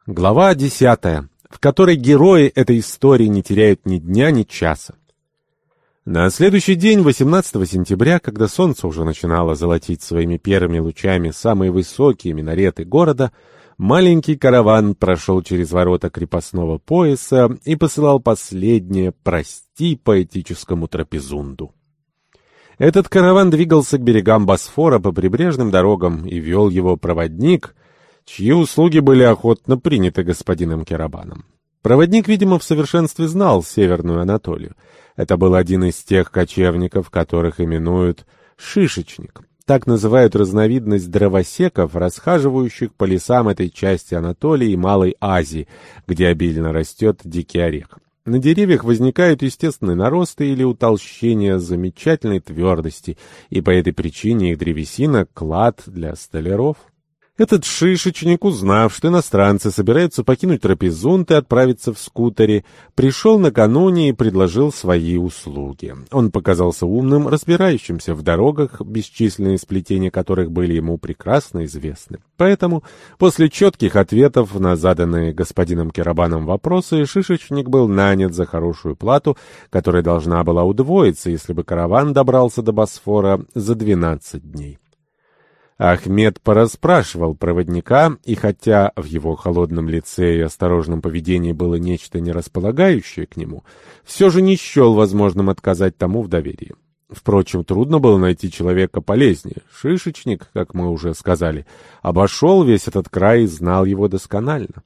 Глава 10, в которой герои этой истории не теряют ни дня, ни часа. На следующий день, 18 сентября, когда солнце уже начинало золотить своими первыми лучами самые высокие минареты города, маленький караван прошел через ворота крепостного пояса и посылал последнее «прости» поэтическому Трапезунду. Этот караван двигался к берегам Босфора по прибрежным дорогам и вел его проводник, чьи услуги были охотно приняты господином Керабаном. Проводник, видимо, в совершенстве знал Северную Анатолию. Это был один из тех кочевников, которых именуют «шишечник». Так называют разновидность дровосеков, расхаживающих по лесам этой части Анатолии и Малой Азии, где обильно растет дикий орех. На деревьях возникают естественные наросты или утолщения замечательной твердости, и по этой причине их древесина — клад для столяров. Этот шишечник, узнав, что иностранцы собираются покинуть Трапезунд и отправиться в скутере, пришел накануне и предложил свои услуги. Он показался умным, разбирающимся в дорогах, бесчисленные сплетения которых были ему прекрасно известны. Поэтому, после четких ответов на заданные господином Керабаном вопросы, шишечник был нанят за хорошую плату, которая должна была удвоиться, если бы караван добрался до Босфора за 12 дней. Ахмед порасспрашивал проводника, и хотя в его холодном лице и осторожном поведении было нечто нерасполагающее к нему, все же не счел возможным отказать тому в доверии. Впрочем, трудно было найти человека полезнее. Шишечник, как мы уже сказали, обошел весь этот край и знал его досконально.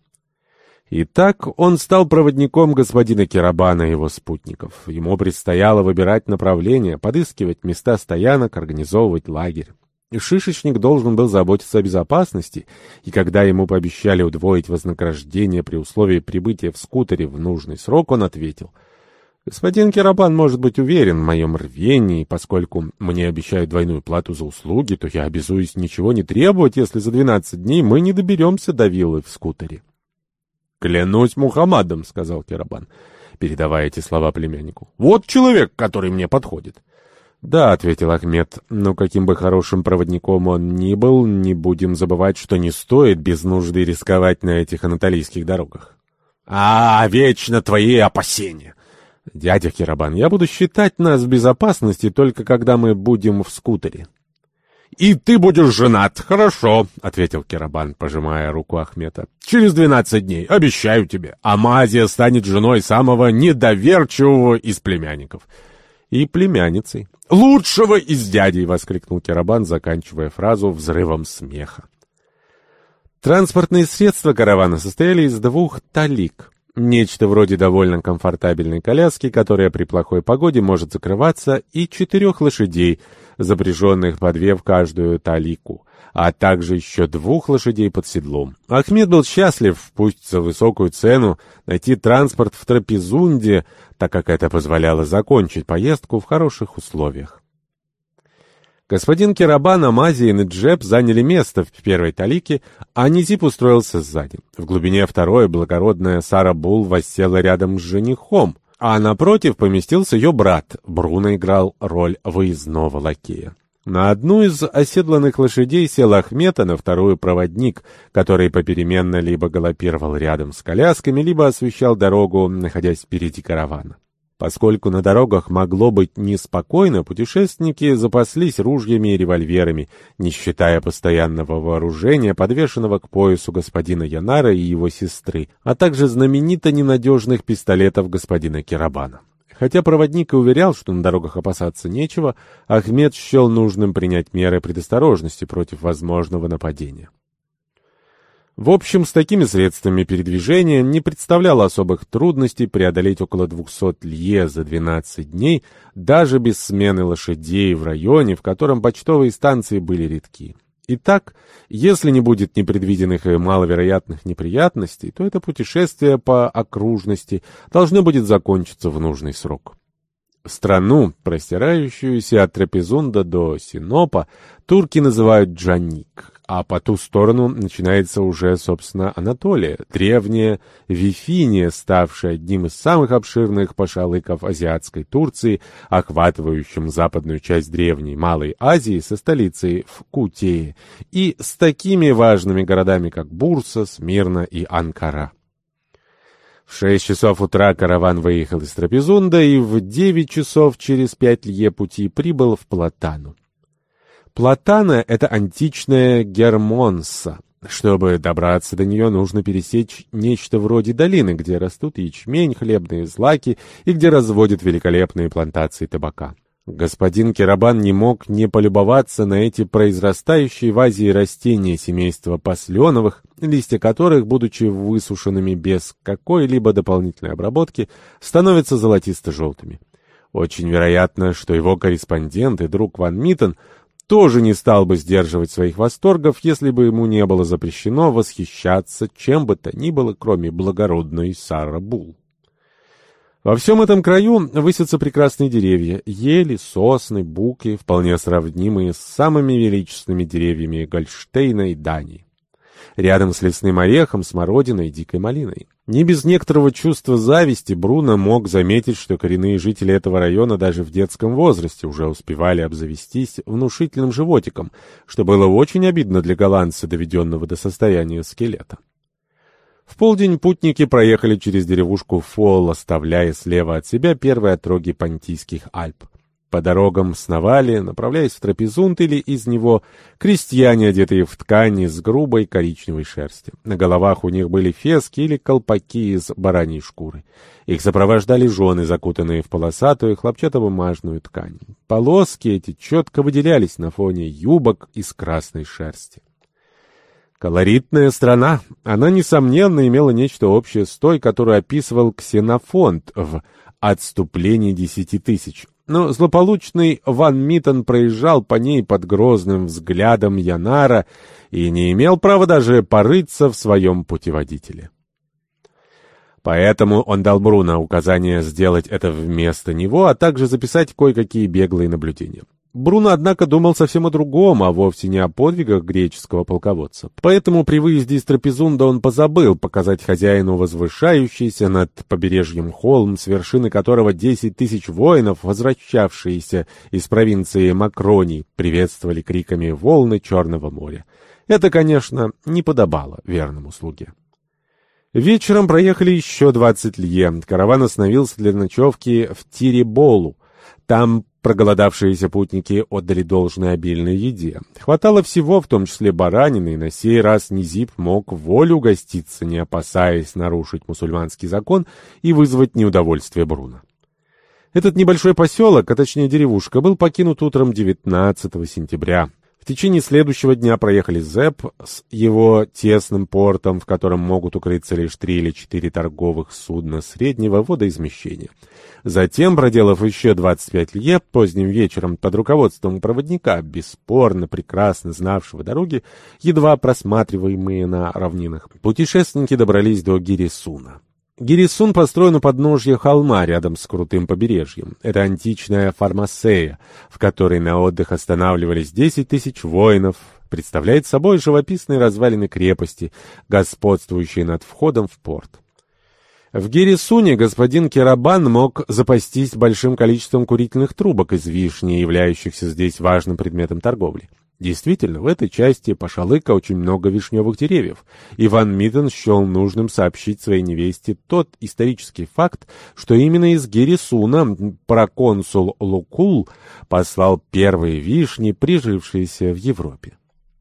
Итак, он стал проводником господина Керабана и его спутников. Ему предстояло выбирать направление, подыскивать места стоянок, организовывать лагерь. Шишечник должен был заботиться о безопасности, и когда ему пообещали удвоить вознаграждение при условии прибытия в скутере в нужный срок, он ответил: «Господин Керабан может быть уверен в моем рвении, поскольку мне обещают двойную плату за услуги, то я обязуюсь ничего не требовать, если за 12 дней мы не доберемся до виллы в скутере». «Клянусь Мухаммадом», — сказал Керабан, передавая эти слова племяннику. «Вот человек, который мне подходит». «Да», — ответил Ахмед, — «но каким бы хорошим проводником он ни был, не будем забывать, что не стоит без нужды рисковать на этих анатолийских дорогах». Вечно твои опасения!» «Дядя Керабан, я буду считать нас в безопасности только когда мы будем в скутере». «И ты будешь женат, хорошо», — ответил Керабан, пожимая руку Ахмеда. «Через 12 дней, обещаю тебе, Амазия станет женой самого недоверчивого из племянников». «И племянницей». «Лучшего из дядей!» — воскликнул Керабан, заканчивая фразу взрывом смеха. Транспортные средства каравана состояли из 2 талик. Нечто вроде довольно комфортабельной коляски, которая при плохой погоде может закрываться, и 4 лошадей, запряженных по 2 в каждую талику, а также еще 2 лошадей под седлом. Ахмед был счастлив, пусть за высокую цену, найти транспорт в Трапезунде, так как это позволяло закончить поездку в хороших условиях. Господин Керабан, Амазия и Неджеб заняли место в первой талике, а Низип устроился сзади. В глубине второй благородная Сара Бул воссела рядом с женихом, а напротив поместился ее брат. Бруно играл роль выездного лакея. На одну из оседланных лошадей сел Ахмед, а на вторую — проводник, который попеременно либо галопировал рядом с колясками, либо освещал дорогу, находясь впереди каравана. Поскольку на дорогах могло быть неспокойно, путешественники запаслись ружьями и револьверами, не считая постоянного вооружения, подвешенного к поясу господина Янара и его сестры, а также знаменито ненадежных пистолетов господина Керабана. Хотя проводник и уверял, что на дорогах опасаться нечего, Ахмед счел нужным принять меры предосторожности против возможного нападения. В общем, с такими средствами передвижения не представляло особых трудностей преодолеть около 200 лье за 12 дней, даже без смены лошадей в районе, в котором почтовые станции были редки. Итак, если не будет непредвиденных и маловероятных неприятностей, то это путешествие по окружности должно будет закончиться в нужный срок. Страну, простирающуюся от Трапезунда до Синопа, турки называют Джаник, а по ту сторону начинается уже, собственно, Анатолия, древняя Вифиния, ставшая одним из самых обширных пашалыков азиатской Турции, охватывающим западную часть древней Малой Азии со столицей в Кутее и с такими важными городами, как Бурса, Смирна и Анкара. В 6 часов утра караван выехал из Трапезунда и в 9 часов через 5 лье пути прибыл в Платану. Платана — это античная Гермонса. Чтобы добраться до нее, нужно пересечь нечто вроде долины, где растут ячмень, хлебные злаки и где разводят великолепные плантации табака. Господин Керабан не мог не полюбоваться на эти произрастающие в Азии растения семейства посленовых, листья которых, будучи высушенными без какой-либо дополнительной обработки, становятся золотисто-желтыми. Очень вероятно, что его корреспондент и друг Ван Миттен тоже не стал бы сдерживать своих восторгов, если бы ему не было запрещено восхищаться чем бы то ни было, кроме благородной Сара Булл. Во всем этом краю высятся прекрасные деревья, ели, сосны, буки, вполне сравнимые с самыми величественными деревьями Гольштейна и Дании. Рядом с лесным орехом, смородиной и дикой малиной. Не без некоторого чувства зависти Бруно мог заметить, что коренные жители этого района даже в детском возрасте уже успевали обзавестись внушительным животиком, что было очень обидно для голландца, доведенного до состояния скелета. В полдень путники проехали через деревушку Фол, оставляя слева от себя первые отроги Понтийских Альп. По дорогам сновали, направляясь в Трапезунд или из него, крестьяне, одетые в ткани с грубой коричневой шерсти. На головах у них были фески или колпаки из бараньей шкуры. Их сопровождали жены, закутанные в полосатую хлопчатобумажную ткань. Полоски эти четко выделялись на фоне юбок из красной шерсти. Колоритная страна. Она, несомненно, имела нечто общее с той, которую описывал Ксенофонт в «Отступлении 10 тысяч». Но злополучный Ван Миттен проезжал по ней под грозным взглядом Янара и не имел права даже порыться в своем путеводителе. Поэтому он дал Бруно указание сделать это вместо него, а также записать кое-какие беглые наблюдения. Бруно, однако, думал совсем о другом, а вовсе не о подвигах греческого полководца. Поэтому при выезде из Трапезунда он позабыл показать хозяину возвышающийся над побережьем холм, с вершины которого 10 тысяч воинов, возвращавшиеся из провинции Макроний, приветствовали криками волны Черного моря. Это, конечно, не подобало верному слуге. Вечером проехали еще 20 лье. Караван остановился для ночевки в Тиреболу. Там проголодавшиеся путники отдали должное обильной еде. Хватало всего, в том числе баранины, и на сей раз Низиб мог в волю угоститься, не опасаясь нарушить мусульманский закон и вызвать неудовольствие Бруно. Этот небольшой поселок, а точнее деревушка, был покинут утром 19 сентября. В течение следующего дня проехали Зепп с его тесным портом, в котором могут укрыться лишь 3 или 4 торговых судна среднего водоизмещения. Затем, проделав еще 25 лье, поздним вечером под руководством проводника, бесспорно прекрасно знавшего дороги, едва просматриваемые на равнинах, путешественники добрались до Гирисуна. Гирисун построен у подножья холма рядом с крутым побережьем. Это античная Фармасея, в которой на отдых останавливались 10 тысяч воинов, представляет собой живописные развалины крепости, господствующие над входом в порт. В Гирисуне господин Керабан мог запастись большим количеством курительных трубок из вишни, являющихся здесь важным предметом торговли. Действительно, в этой части Пашалыка очень много вишневых деревьев, и Ван Миттен счел нужным сообщить своей невесте тот исторический факт, что именно из Гирисуна проконсул Лукул послал первые вишни, прижившиеся в Европе.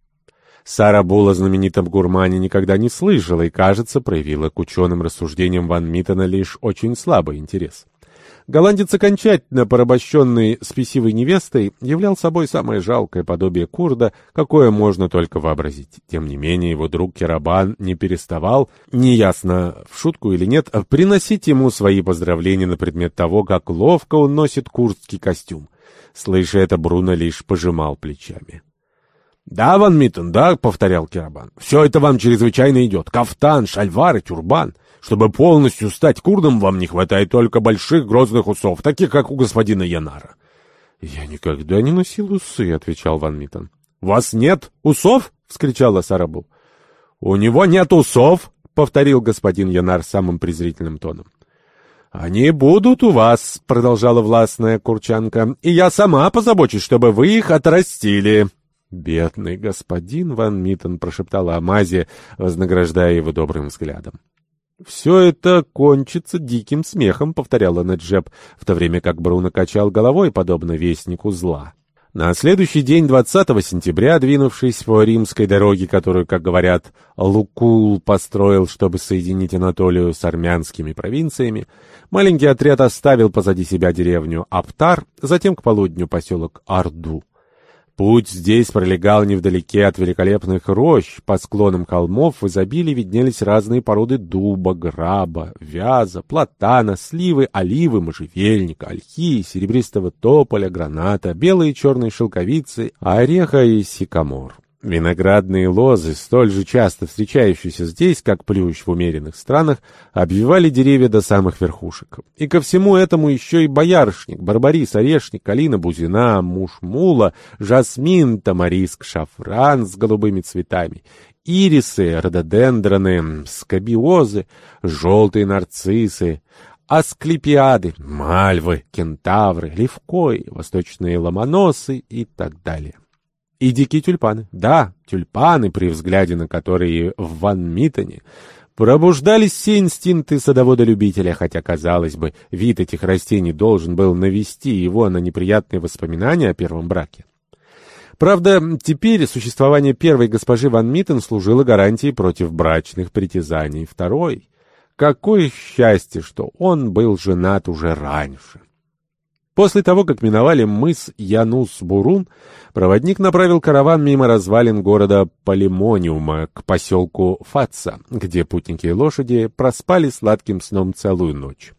Сара Булл о знаменитом гурмане никогда не слышала и, кажется, проявила к ученым рассуждениям Ван Миттена лишь очень слабый интерес. Голландец, окончательно порабощенный спесивой невестой, являл собой самое жалкое подобие курда, какое можно только вообразить. Тем не менее, его друг Керабан не переставал, неясно, в шутку или нет, приносить ему свои поздравления на предмет того, как ловко он носит курдский костюм. Слыша это, Бруно лишь пожимал плечами. «Да, Ван Миттен, да», — повторял Керабан, — «все это вам чрезвычайно идет. Кафтан, шальвар и тюрбан. Чтобы полностью стать курдом, вам не хватает только больших грозных усов, таких, как у господина Янара». «Я никогда не носил усы», — отвечал Ван Миттен. «У вас нет усов?» — вскричала Сарабу. «У него нет усов!» — повторил господин Янар самым презрительным тоном. «Они будут у вас», — продолжала властная Курчанка, — «и я сама позабочусь, чтобы вы их отрастили». «Бедный господин Ван Миттен», — прошептала Амазия, вознаграждая его добрым взглядом. «Все это кончится диким смехом», — повторяла Неджеп, в то время как Бруно качал головой, подобно вестнику зла. На следующий день, 20 сентября, двинувшись по римской дороге, которую, как говорят, Лукул построил, чтобы соединить Анатолию с армянскими провинциями, маленький отряд оставил позади себя деревню Аптар, затем к полудню поселок Орду. Путь здесь пролегал невдалеке от великолепных рощ, по склонам холмов в изобилии виднелись разные породы дуба, граба, вяза, платана, сливы, оливы, можжевельника, ольхи, серебристого тополя, граната, белые и черные шелковицы, ореха и сикамор. Виноградные лозы, столь же часто встречающиеся здесь, как плющ в умеренных странах, обвивали деревья до самых верхушек. И ко всему этому еще и боярышник, барбарис, орешник, калина, бузина, мушмула, жасмин, тамариск, шафран с голубыми цветами, ирисы, рододендроны, скабиозы, желтые нарциссы, асклепиады, мальвы, кентавры, левкои, восточные ломоносы и так далее. И дикие тюльпаны. Да, тюльпаны, при взгляде на которые в Ван Миттене пробуждались все инстинкты садовода-любителя, хотя, казалось бы, вид этих растений должен был навести его на неприятные воспоминания о первом браке. Правда, теперь существование первой госпожи Ван Миттен служило гарантией против брачных притязаний второй. Какое счастье, что он был женат уже раньше! После того, как миновали мыс Янус-Бурун, проводник направил караван мимо развалин города Полимониума к поселку Фатса, где путники и лошади проспали сладким сном целую ночь.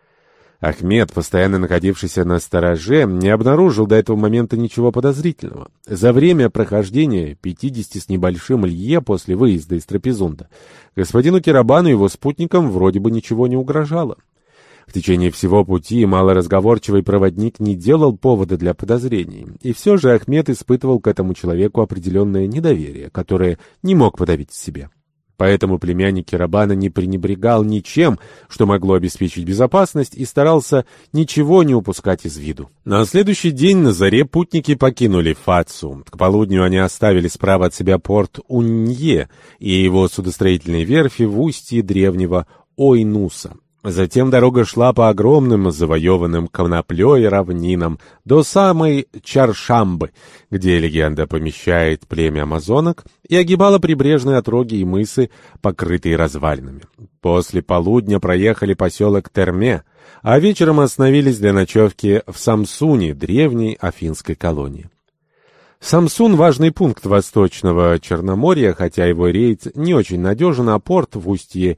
Ахмед, постоянно находившийся на стороже, не обнаружил до этого момента ничего подозрительного. За время прохождения 50 с небольшим лье после выезда из Трапезунда господину Керабану и его спутникам вроде бы ничего не угрожало. В течение всего пути малоразговорчивый проводник не делал повода для подозрений, и все же Ахмед испытывал к этому человеку определенное недоверие, которое не мог подавить в себе. Поэтому племянник Керабана не пренебрегал ничем, что могло обеспечить безопасность, и старался ничего не упускать из виду. На следующий день на заре путники покинули Фатсу. К полудню они оставили справа от себя порт Унье и его судостроительные верфи в устье древнего Ойнуса. Затем дорога шла по огромным, завоеванным коноплей равнинам до самой Чаршамбы, где легенда помещает племя амазонок, и огибала прибрежные отроги и мысы, покрытые развалинами. После полудня проехали поселок Терме, а вечером остановились для ночевки в Самсуне, древней афинской колонии. Самсун — важный пункт Восточного Черноморья, хотя его рейд не очень надежен, а порт в устье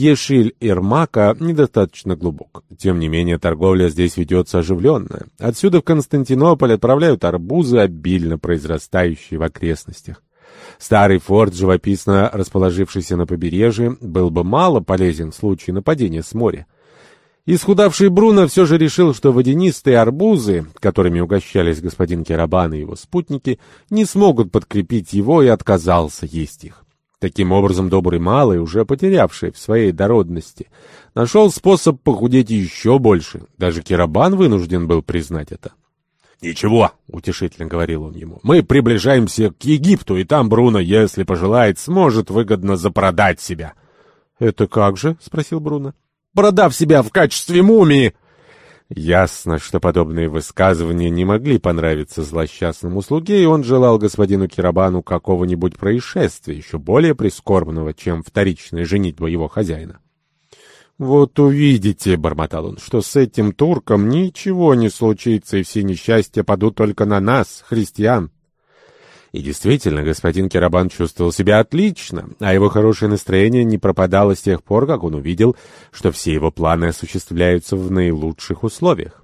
Ешиль-Ирмака недостаточно глубок. Тем не менее, торговля здесь ведется оживленная. Отсюда в Константинополь отправляют арбузы, обильно произрастающие в окрестностях. Старый форт, живописно расположившийся на побережье, был бы мало полезен в случае нападения с моря. Исхудавший Бруно все же решил, что водянистые арбузы, которыми угощались господин Керабан и его спутники, не смогут подкрепить его, и отказался есть их. Таким образом, добрый малый, уже потерявший в своей дородности, нашел способ похудеть еще больше. Даже Керабан вынужден был признать это. «Ничего», — утешительно говорил он ему, — «мы приближаемся к Египту, и там Бруно, если пожелает, сможет выгодно запродать себя». «Это как же?» — спросил Бруно. «Продав себя в качестве мумии!» Ясно, что подобные высказывания не могли понравиться злосчастному слуге, и он желал господину Керабану какого-нибудь происшествия, еще более прискорбного, чем вторичная женитьба его хозяина. «Вот увидите, — бормотал он, — что с этим турком ничего не случится, и все несчастья падут только на нас, христиан». И действительно, господин Керабан чувствовал себя отлично, а его хорошее настроение не пропадало с тех пор, как он увидел, что все его планы осуществляются в наилучших условиях.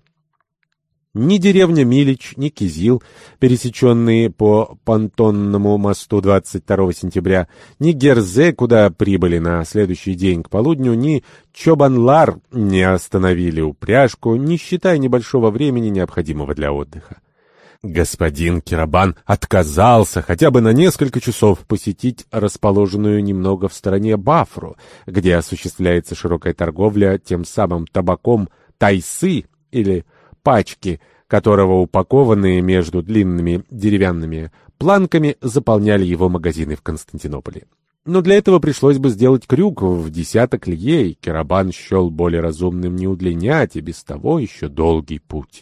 Ни деревня Милич, ни Кизил, пересеченные по понтонному мосту 22 сентября, ни Герзе, куда прибыли на следующий день к полудню, ни Чобанлар не остановили упряжку, не считая небольшого времени, необходимого для отдыха. Господин Кирабан отказался хотя бы на несколько часов посетить расположенную немного в стороне Бафру, где осуществляется широкая торговля тем самым табаком тайсы или пачки, которого упакованные между длинными деревянными планками заполняли его магазины в Константинополе. Но для этого пришлось бы сделать крюк в десяток лье, и Кирабан счел более разумным не удлинять и без того еще долгий путь.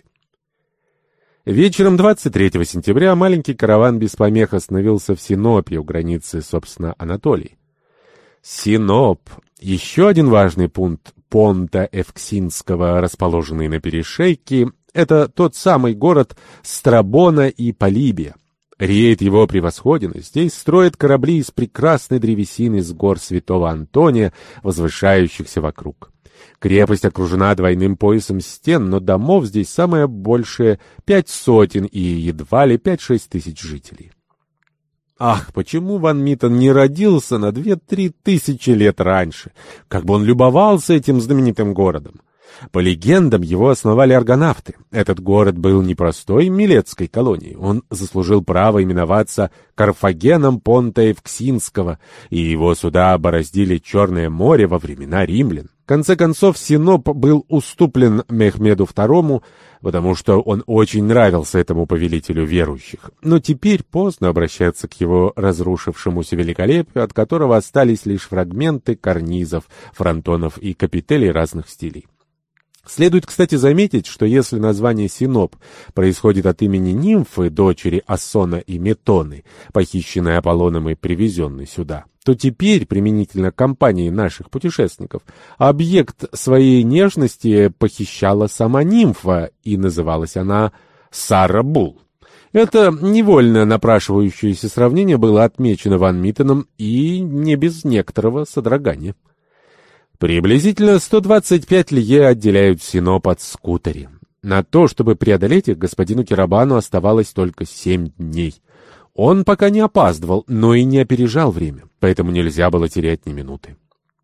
Вечером 23 сентября маленький караван без помех остановился в Синопе у границы, собственно, Анатолии. Синоп — еще один важный пункт понта Эвксинского, расположенный на перешейке. Это тот самый город Страбона и Полибия. Реет его превосходенность. Здесь строят корабли из прекрасной древесины с гор Святого Антония, возвышающихся вокруг. Крепость окружена двойным поясом стен, но домов здесь самое большее 500 и едва ли 5-6 тысяч жителей. Ах, почему Ван Миттен не родился на 2-3 тысячи лет раньше? Как бы он любовался этим знаменитым городом! По легендам, его основали аргонавты. Этот город был не простой милетской колонией. Он заслужил право именоваться Карфагеном понта Эвксинского, и его суда бороздили Черное море во времена римлян. В конце концов, Синоп был уступлен Мехмеду II, потому что он очень нравился этому повелителю верующих. Но теперь поздно обращаться к его разрушившемуся великолепию, от которого остались лишь фрагменты карнизов, фронтонов и капителей разных стилей. Следует, кстати, заметить, что если название Синоп происходит от имени нимфы, дочери Ассона и Метоны, похищенной Аполлоном и привезенной сюда, то теперь, применительно к компании наших путешественников, объект своей нежности похищала сама нимфа, и называлась она Сара Булл. Это невольно напрашивающееся сравнение было отмечено Ван Миттеном и не без некоторого содрогания. Приблизительно 125 лье отделяют Синоп от Скутари. На то, чтобы преодолеть их, господину Кирабану оставалось только 7 дней. Он пока не опаздывал, но и не опережал время, поэтому нельзя было терять ни минуты.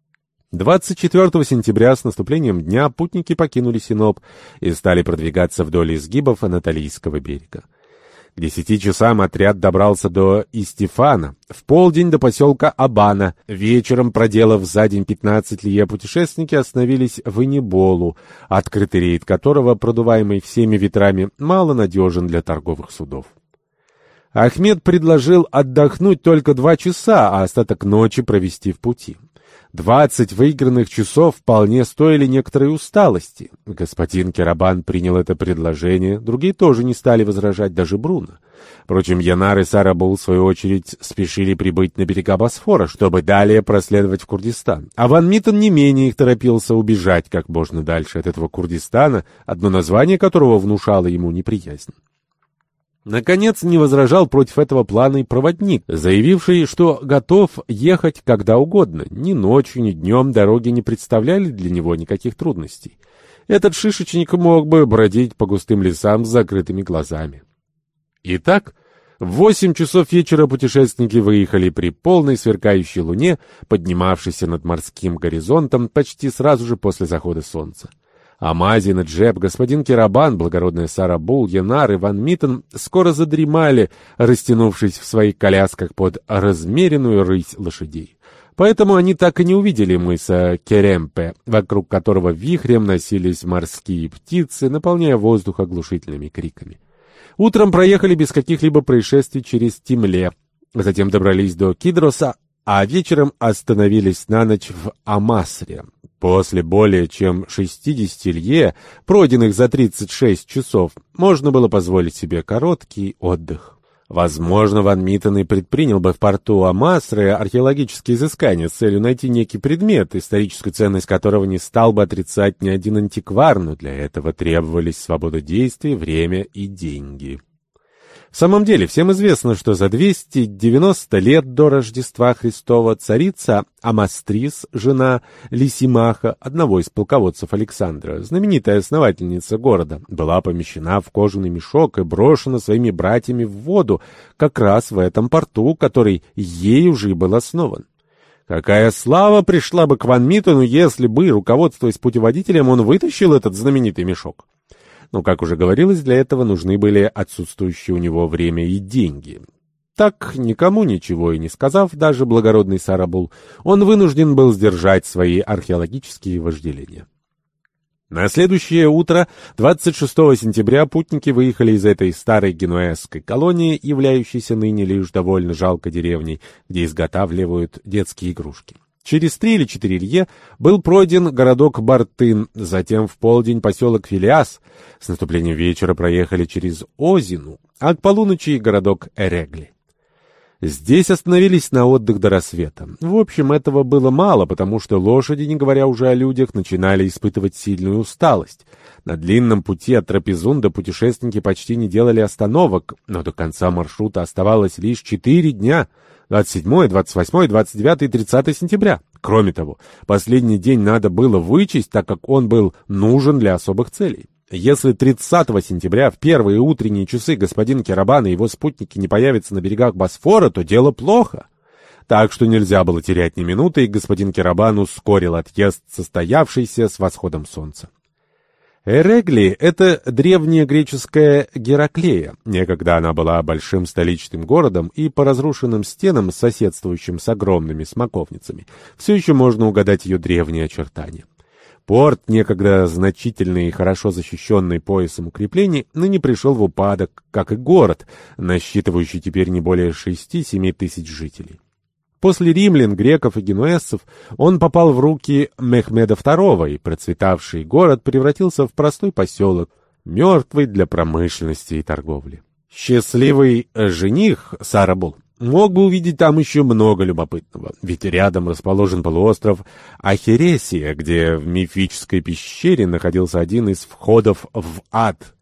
24 сентября с наступлением дня путники покинули Синоп и стали продвигаться вдоль изгибов Анатолийского берега. К 10 часам отряд добрался до Истифана, в полдень до поселка Абана. Вечером, проделав за день 15 лье, путешественники остановились в Эниболу, открытый рейд которого, продуваемый всеми ветрами, мало надежен для торговых судов. Ахмед предложил отдохнуть только 2 часа, а остаток ночи провести в пути. 20 выигранных часов вполне стоили некоторой усталости. Господин Кирабан принял это предложение, другие тоже не стали возражать, даже Бруно. Впрочем, Янар и Сара Булл, в свою очередь, спешили прибыть на берега Босфора, чтобы далее проследовать в Курдистан. А Ван Миттен не менее их торопился убежать как можно дальше от этого Курдистана, одно название которого внушало ему неприязнь. Наконец, не возражал против этого плана и проводник, заявивший, что готов ехать когда угодно. Ни ночью, ни днем дороги не представляли для него никаких трудностей. Этот шишечник мог бы бродить по густым лесам с закрытыми глазами. Итак, в 8 часов вечера путешественники выехали при полной сверкающей луне, поднимавшейся над морским горизонтом почти сразу же после захода солнца. Амазин и Джеб, господин Кирабан, благородная Сара Булл, Янар и Ван Миттен скоро задремали, растянувшись в своих колясках под размеренную рысь лошадей. Поэтому они так и не увидели мыса Керемпе, вокруг которого вихрем носились морские птицы, наполняя воздух оглушительными криками. Утром проехали без каких-либо происшествий через Тимле, затем добрались до Кидроса, а вечером остановились на ночь в Амасре. После более чем 60 лье, пройденных за 36 часов, можно было позволить себе короткий отдых. Возможно, Ван Миттен и предпринял бы в порту Амасры археологические изыскания с целью найти некий предмет, историческую ценность которого не стал бы отрицать ни один антиквар, но для этого требовались свобода действий, время и деньги. В самом деле, всем известно, что за 290 лет до Рождества Христова царица Амастрис, жена Лисимаха, одного из полководцев Александра, знаменитая основательница города, была помещена в кожаный мешок и брошена своими братьями в воду, как раз в этом порту, который ею же был основан. Какая слава пришла бы к Ван Миттену, если бы, руководствуясь путеводителем, он вытащил этот знаменитый мешок! Но, как уже говорилось, для этого нужны были отсутствующие у него время и деньги. Так, никому ничего и не сказав, даже благородный Сарабул, он вынужден был сдержать свои археологические вожделения. На следующее утро, 26 сентября, путники выехали из этой старой генуэзской колонии, являющейся ныне лишь довольно жалкой деревней, где изготавливают детские игрушки. Через 3 или 4 лье был пройден городок Бартын, затем в полдень поселок Филиас. С наступлением вечера проехали через Озину, а к полуночи городок Эрегли. Здесь остановились на отдых до рассвета. В общем, этого было мало, потому что лошади, не говоря уже о людях, начинали испытывать сильную усталость. На длинном пути от Трапезунда путешественники почти не делали остановок, но до конца маршрута оставалось лишь 4 дня — 27, 28, 29 и 30 сентября. Кроме того, последний день надо было вычесть, так как он был нужен для особых целей. Если 30 сентября в первые утренние часы господин Керабан и его спутники не появятся на берегах Босфора, то дело плохо. Так что нельзя было терять ни минуты, и господин Керабан ускорил отъезд, состоявшийся с восходом солнца. Эрегли — это древняя греческая Гераклея. Некогда она была большим столичным городом, и по разрушенным стенам, соседствующим с огромными смоковницами, все еще можно угадать ее древние очертания. Порт, некогда значительный и хорошо защищенный поясом укреплений, ныне пришел в упадок, как и город, насчитывающий теперь не более 6-7 тысяч жителей. После римлян, греков и генуэзцев он попал в руки Мехмеда II, и процветавший город превратился в простой поселок, мертвый для промышленности и торговли. Счастливый жених Сарабул мог бы увидеть там еще много любопытного, ведь рядом расположен полуостров Ахересия, где в мифической пещере находился один из входов в ад.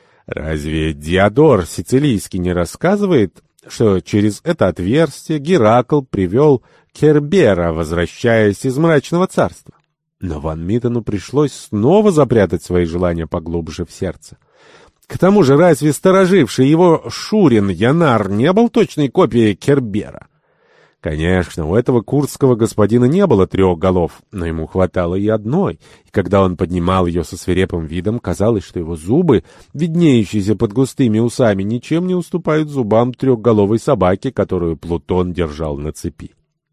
Разве Диодор Сицилийский не рассказывает, что через это отверстие Геракл привел Кербера, возвращаясь из мрачного царства? Но Ван Миттену пришлось снова запрятать свои желания поглубже в сердце. К тому же, разве стороживший его Шурин Янар не был точной копией Кербера? Конечно, у этого курдского господина не было 3 голов, но ему хватало и одной, и когда он поднимал ее со свирепым видом, казалось, что его зубы, виднеющиеся под густыми усами, ничем не уступают зубам 3-головой собаки, которую Плутон держал на цепи.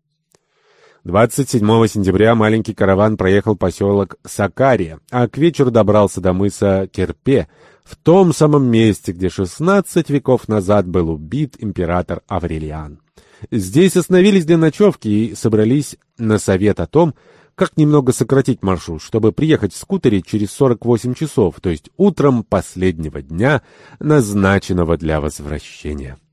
27 сентября маленький караван проехал поселок Сакария, а к вечеру добрался до мыса Керпе, в том самом месте, где 16 веков назад был убит император Аврелиан. Здесь остановились для ночевки и собрались на совет о том, как немного сократить маршрут, чтобы приехать в скутере через 48 часов, то есть утром последнего дня, назначенного для возвращения.